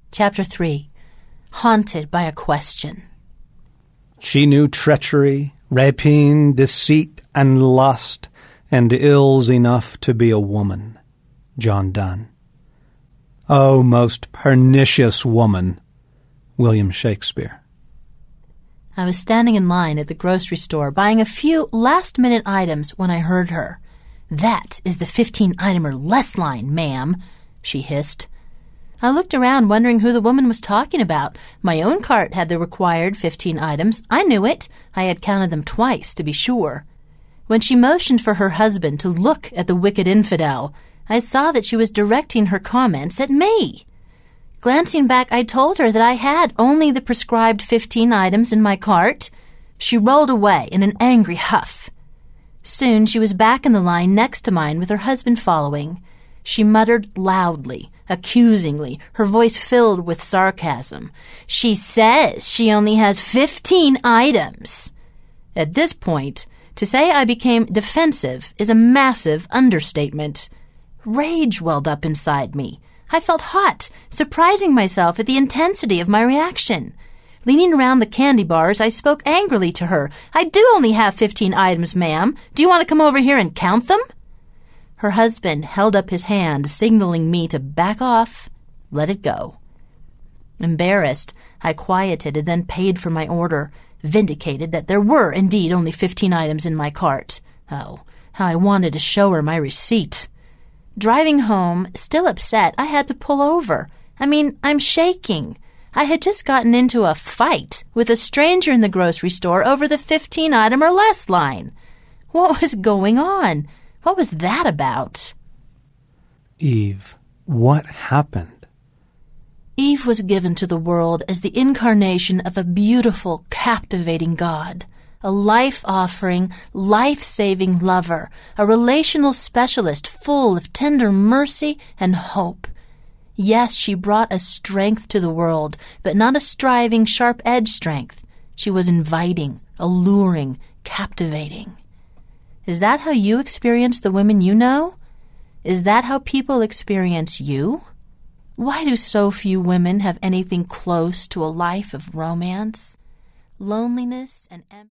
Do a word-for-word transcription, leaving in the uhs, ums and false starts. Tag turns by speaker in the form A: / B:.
A: Chapter three. Haunted by a Question.
B: She knew treachery, rapine, deceit, and lust, and ills enough to be a woman. John Donne. O most pernicious woman. William Shakespeare.
A: I was standing in line at the grocery store buying a few last-minute items when I heard her. "That is the fifteen-item or less line, ma'am," she hissed. I looked around wondering who the woman was talking about. My own cart had the required fifteen items. I knew it. I had counted them twice, to be sure. When she motioned for her husband to look at the wicked infidel, I saw that she was directing her comments at me. Glancing back, I told her that I had only the prescribed fifteen items in my cart. She rolled away in an angry huff. Soon she was back in the line next to mine with her husband following. She muttered loudly, accusingly, her voice filled with sarcasm. "She says she only has fifteen items." At this point, to say I became defensive is a massive understatement. Rage welled up inside me. I felt hot, surprising myself at the intensity of my reaction. Leaning around the candy bars, I spoke angrily to her. "I do only have fifteen items, ma'am. Do you want to come over here and count them?" Her husband held up his hand, signaling me to back off. Let it go. Embarrassed, I quieted and then paid for my order, vindicated that there were indeed only fifteen items in my cart. Oh, how I wanted to show her my receipt. Driving home, still upset, I had to pull over. I mean, I'm shaking. I had just gotten into a fight with a stranger in the grocery store over the fifteen-item or less line. What was going on? What was that about?
B: Eve, what happened?
A: Eve was given to the world as the incarnation of a beautiful, captivating God, a life-offering, life-saving lover, a relational specialist full of tender mercy and hope. Yes, she brought a strength to the world, but not a striving, sharp-edged strength. She was inviting, alluring, captivating. Is that how you experience the women you know? Is that how people experience you? Why do so few women have anything close to a life of romance, loneliness, and empty?